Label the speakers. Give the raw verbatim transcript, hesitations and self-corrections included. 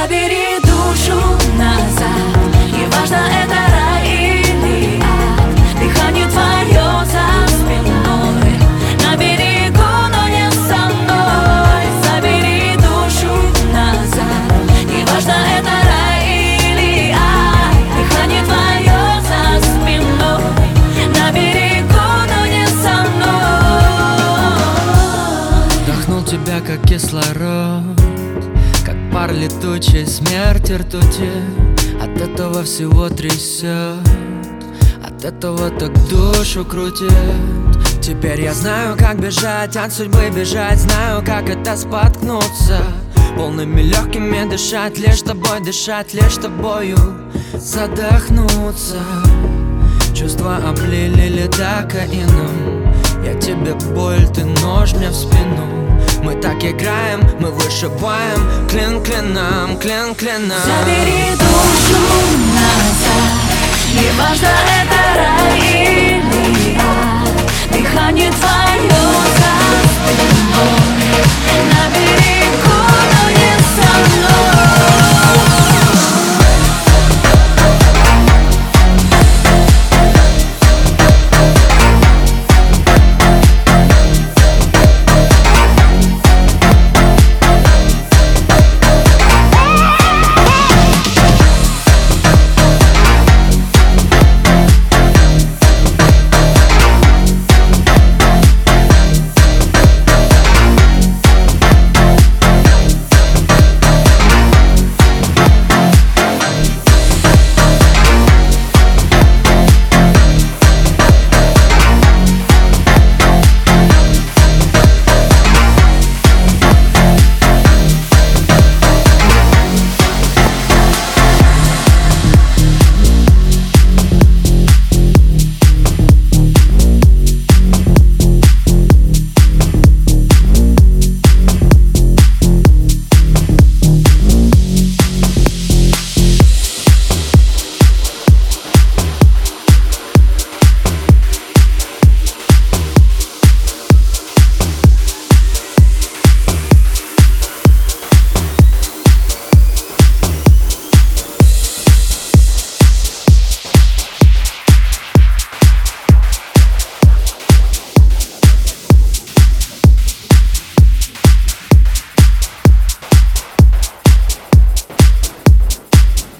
Speaker 1: Забери душу назад, неважно, это рай или ад. Дыхание твое за спиной, на берегу, но не со мной. Забери душу назад, неважно, это рай или ад. Дыхание твое за спиной, на берегу, но не со мной.
Speaker 2: Вдохнул тебя, как кислород, как пар летучей смерти ртути. От этого всего трясет, от этого так душу крутит. Теперь я знаю, как бежать от судьбы, бежать. Знаю, как это споткнуться, полными легкими дышать, лишь тобой дышать, лишь тобою задохнуться. Чувства облили ледокаином, я тебе боль, ты нож мне в спину. Мы так играем, мы вышибаем клин клином, клин клином.
Speaker 1: Забери душу назад, неважно, это рай или ад. Дыхание твое за спиной, на берегу, но не со мной.